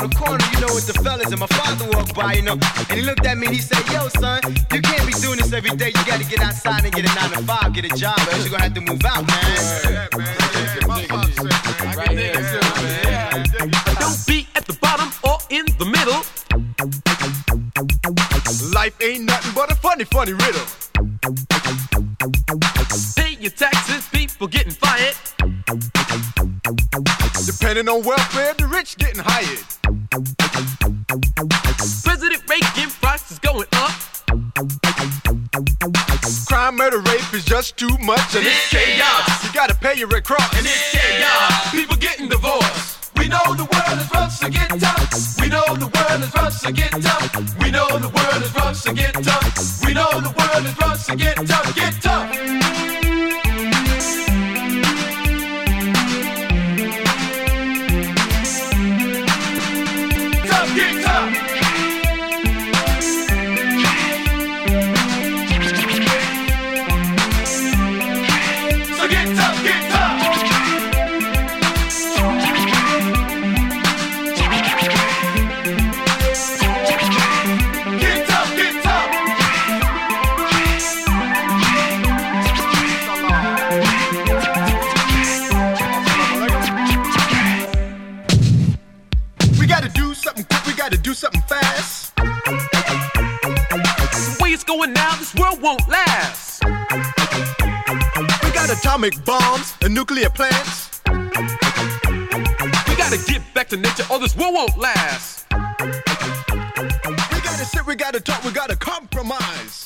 on the corner, you know, with the fellas, and my father walked by, you know, and he looked at me and he said, yo, son, you can't be doing this every day. You gotta get outside and get a 9 to 5, get a job, or else you're gonna have to move out, man. Don't be at the bottom or in the middle. Life ain't nothing but a funny, funny riddle. Pay your taxes, people getting fired. Depending on welfare, the rich getting hired. President Reagan prices going up. Crime, murder, rape is just too much, and it's chaos. You gotta pay your Red Cross, And it's chaos. People getting divorced. We know the world is rough, so get tough. We know the world is rough, so get tough. We know the world is rough, so get tough. We know the world is rough, so get tough, get tough. Tough, get tough. So get tough, get tough. Get tough, get tough. we gotta do something quick, we gotta do something fast. The way it's going now, this world won't last. We got atomic bombs and nuclear plants. We gotta get back to nature or this world won't last. We gotta sit, we gotta talk, we gotta compromise.